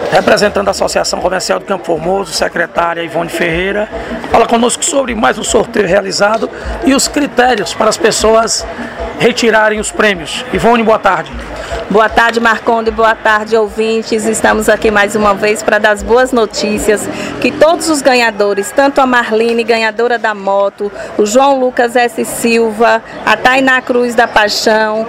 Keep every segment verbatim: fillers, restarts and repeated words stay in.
representando a Associação Comercial do Campo Formoso, secretária Ivone Ferreira, fala conosco sobre mais um sorteio realizado e os critérios para as pessoas retirarem os prêmios. Ivone, boa tarde. Boa tarde, Marconde, boa tarde, ouvintes. Estamos aqui mais uma vez para dar as boas notícias, que todos os ganhadores, tanto a Marlene, ganhadora da moto, o João Lucas S. Silva, a Tainá Cruz da Paixão,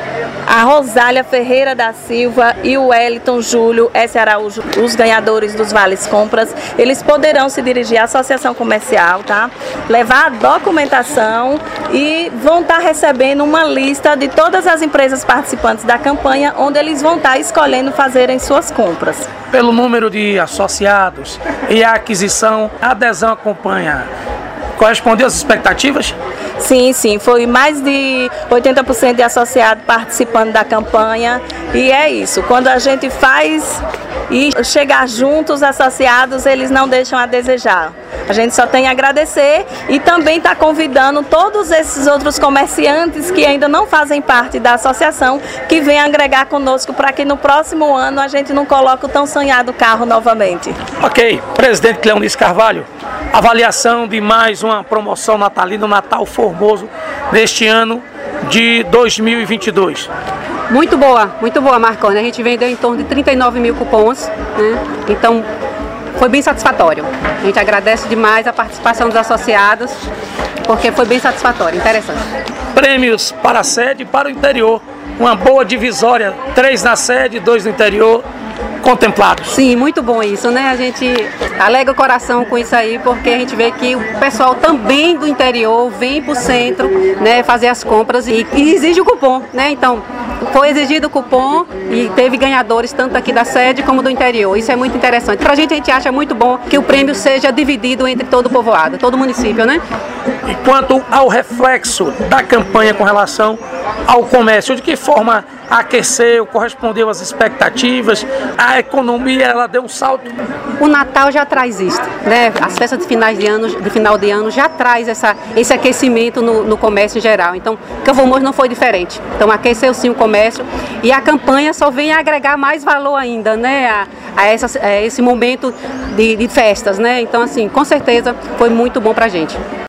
a Rosália Ferreira da Silva e o Wellington Júlio S. Araújo, os ganhadores dos Vales Compras, eles poderão se dirigir à Associação Comercial, tá? Levar a documentação e vão estar recebendo uma lista de todas as empresas participantes da campanha, onde eles vão estar escolhendo fazerem suas compras. Pelo número de associados e a aquisição, a adesão acompanha. Correspondeu às expectativas? Sim, sim, foi mais de oitenta por cento de associados participando da campanha e é isso, quando a gente faz e chegar juntos, os associados, eles não deixam a desejar. A gente só tem a agradecer e também está convidando todos esses outros comerciantes que ainda não fazem parte da associação, que venham agregar conosco para que no próximo ano a gente não coloque o tão sonhado carro novamente. Ok, presidente Cleonice Carvalho, avaliação de mais uma promoção natalina, Natal Formoso, neste ano de dois mil e vinte e dois. Muito boa, muito boa, Marconi. A gente vendeu em torno de trinta e nove mil cupons, né? Então foi bem satisfatório. A gente agradece demais a participação dos associados, porque foi bem satisfatório, interessante. Prêmios para a sede e para o interior, uma boa divisória, três na sede, dois no interior, contemplados. Sim, muito bom isso, né? A gente alega o coração com isso aí, porque a gente vê que o pessoal também do interior vem para o centro, né, fazer as compras e, e exige o cupom, né? Então, foi exigido o cupom e teve ganhadores tanto aqui da sede como do interior. Isso é muito interessante. Pra gente, a gente acha muito bom que o prêmio seja dividido entre todo o povoado, todo o município, né? E quanto ao reflexo da campanha com relação ao comércio, de que forma aqueceu, correspondeu às expectativas, a economia ela deu um salto? O Natal já traz isso, né? As festas de, finais de, ano, de final de ano já traz essa, esse aquecimento no, no comércio em geral. Então, Campo Formoso não foi diferente. Então, aqueceu sim o comércio e a campanha só vem agregar mais valor ainda, né? A, a, essa, a esse momento de, de festas, né? Então, assim, com certeza foi muito bom pra gente.